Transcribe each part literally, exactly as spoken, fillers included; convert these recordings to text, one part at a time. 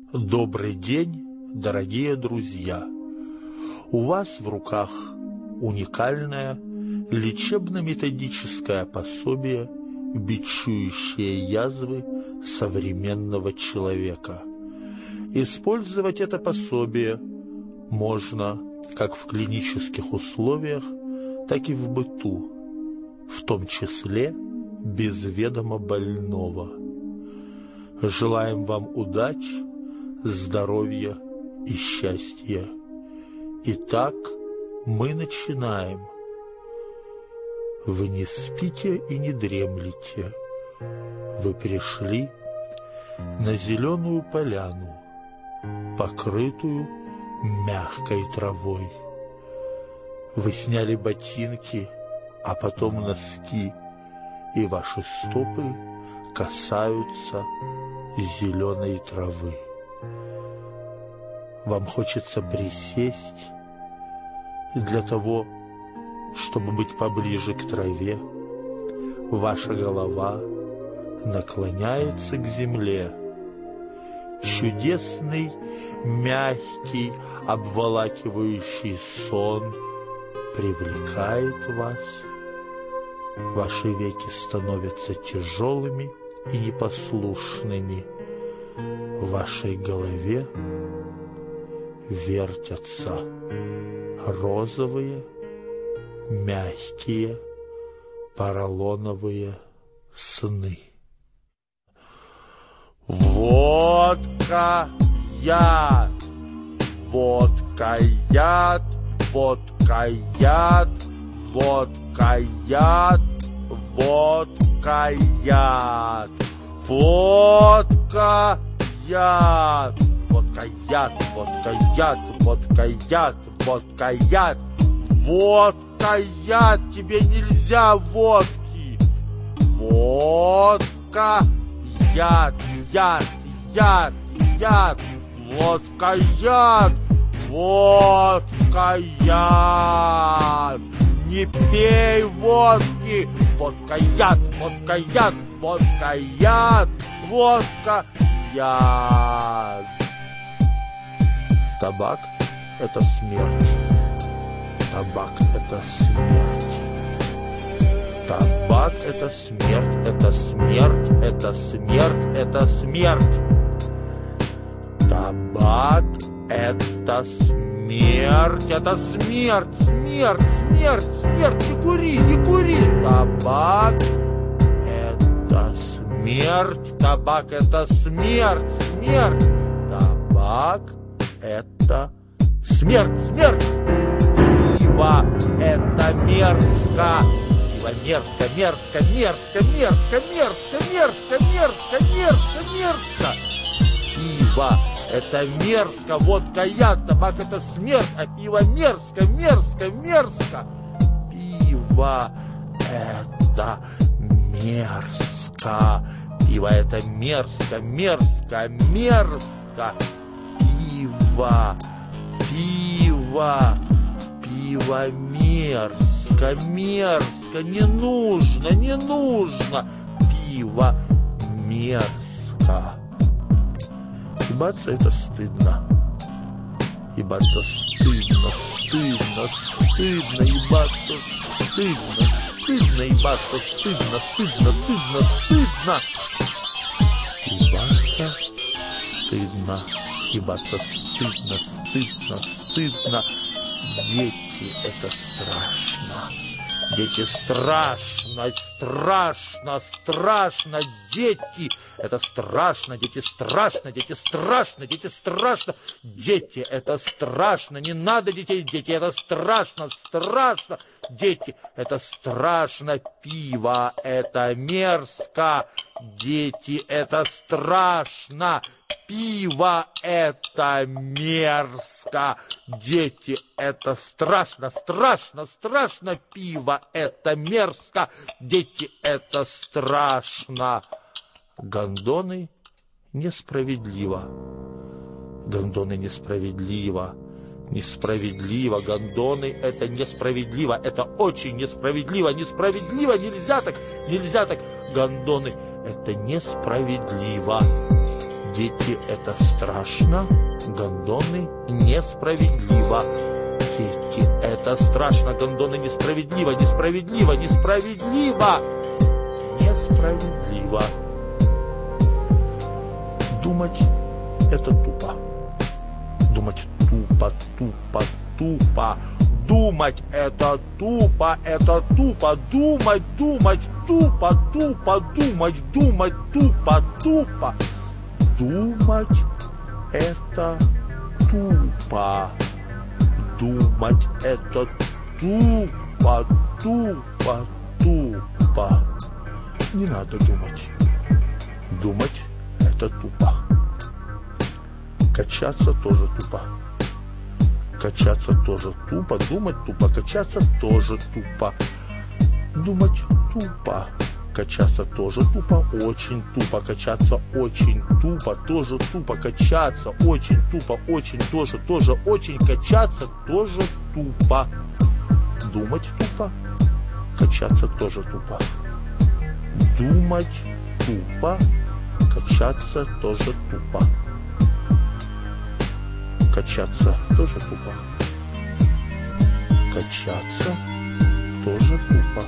Добрый день, дорогие друзья! У вас в руках уникальное лечебно-методическое пособие, бичующее язвы современного человека. Использовать это пособие можно как в клинических условиях, так и в быту, в том числе без ведома больного. Желаем вам удачи, здоровья и счастья. Итак, мы начинаем. Вы не спите и не дремлете. Вы пришли на зеленую поляну, покрытую мягкой травой. Вы сняли ботинки, а потом носки, и ваши стопы касаются зеленой травы. Вам хочется присесть для того, чтобы быть поближе к траве. Ваша голова наклоняется к земле. Чудесный, мягкий, обволакивающий сон привлекает вас. Ваши веки становятся тяжелыми и непослушными. В вашей голове вертятся розовые, мягкие, поролоновые сны. Водка, яд, водка, яд, водка, яд, водка, яд, водка, яд, водка, яд, водка, яд, водка, яд, водка, яд, водка, яд, водка, яд, тебе нельзя водки, водка, яд, яд, яд, яд, водка, яд, водка, яд, не пей водки, водка, яд, водка, яд, водка, яд, водка, яд. Табак – это смерть. Табак – это смерть. Табак – это смерть, это смерть, это смерть, это смерть. Табак – это смерть, это смерть, смерть, смерть, смерть. Не кури, не кури. Табак – это смерть, табак – это смерть, смерть. Табак – это смерть, смерть. Пиво – это мерзко. Пиво мерзко, мерзко, мерзко, мерзко, мерзко, мерзко, мерзко, мерзко, мерзко. Пиво – это мерзко, водка яд, табак – это смерть, а пиво мерзко, мерзко, мерзко. Пиво – это мерзко. Пиво – это мерзко, мерзко, мерзко. Пиво, пиво, пиво мерзко, мерзко, не нужно, не нужно. Пиво мерзко. Ебаться это стыдно. Ебаться стыдно, стыдно, стыдно, ебаться стыдно, стыдно, ебаться стыдно, стыдно, стыдно, стыдно. Ебаться стыдно, ебаться стыдно, стыдно, стыдно. Дети – это страшно. Дети страшно, страшно, страшно. Дети – это страшно, дети страшно, дети страшно, дети страшно. Дети – это страшно. Не надо детей, дети – это страшно, страшно. Дети – это страшно. Пиво – это мерзко. Дети – это страшно. Пиво – это мерзко. Дети – это страшно, страшно, страшно. Пиво – это мерзко. Дети – это страшно. Гондоны несправедливо. Гондоны несправедливо. Несправедливо. Гондоны – это несправедливо. Это очень несправедливо. Несправедливо. Нельзя так. Нельзя так. Гондоны – это несправедливо. Дети, это страшно, гондоны несправедливо. Дети, это страшно, гондоны несправедливо, несправедливо, несправедливо, несправедливо. Думать — это тупо. Думать тупо, тупо, тупо. Думать — это тупо, это тупо. Думать, думать, тупо, тупо. Думать, думать, тупо, тупо. Думать — это тупо. Думать — это тупо, тупо, тупо. Не надо думать. Думать — это тупо. Качаться тоже тупо. Качаться тоже тупо. Думать тупо. Качаться тоже тупо. Думать тупо. Качаться тоже тупо. Очень тупо. Качаться очень тупо. Тоже тупо. Качаться очень тупо. Очень тоже. Тоже очень. Качаться тоже тупо. Думать тупо. Качаться тоже тупо. Думать тупо. Качаться тоже тупо. Качаться тоже тупо. Качаться тоже тупо.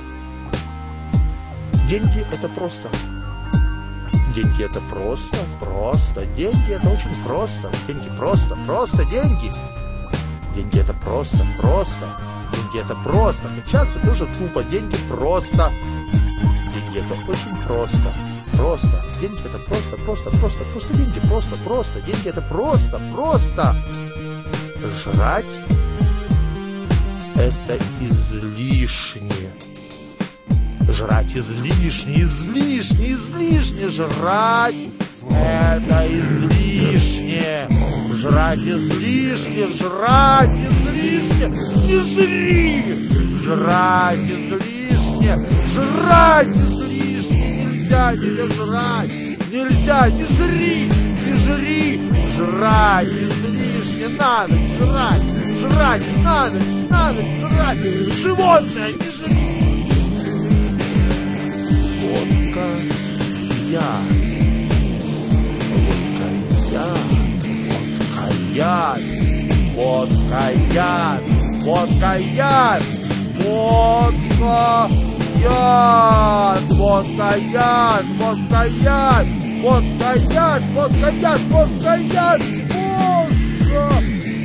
Деньги — это просто. Деньги — это просто, просто. Деньги — это очень просто. Деньги просто, просто деньги. Деньги — это просто, просто. Деньги — это просто. Качаться тоже тупо. Деньги просто. Деньги — это очень просто. Просто. Деньги — это просто, просто, просто, просто деньги. Просто, просто. Деньги — это просто, просто. Жрать — это излишне. Жрать излишне, излишне, излишне. Жрать — это излишне. Жрать излишне, жрать излишне. Не жри! Жрать излишне, жрать излишне. Нельзя тебе жрать. Нельзя, не жри, не жри. Жрать излишне, на ночь жрать. Жрать на ночь, на ночь жрать. Животное, не жри. Водка я. Водка я. Водка я. Водка я. Водка я. Водка яд, водка яд, водка яд, водка яд, водка яд, водка яд, водка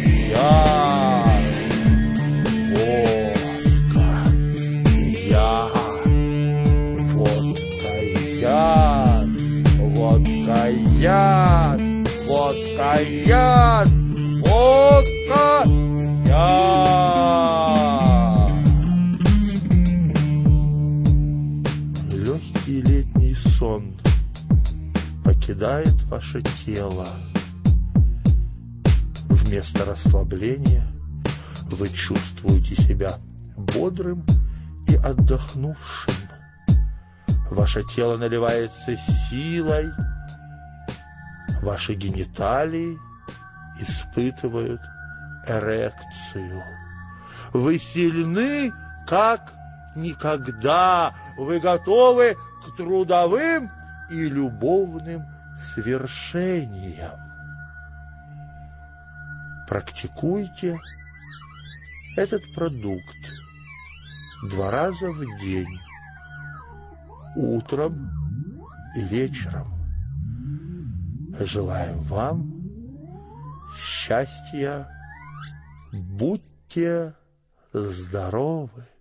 яд, водка яд, водка яд, водка яд, водка яд. Легкий летний сон покидает ваше тело. Вместо расслабления вы чувствуете себя бодрым и отдохнувшим. Ваше тело наливается силой. Ваши гениталии испытывают эрекцию. Вы сильны, как никогда. Вы готовы к трудовым и любовным свершениям. Практикуйте этот продукт два раза в день, утром и вечером. Желаем вам счастья. Будьте здоровы!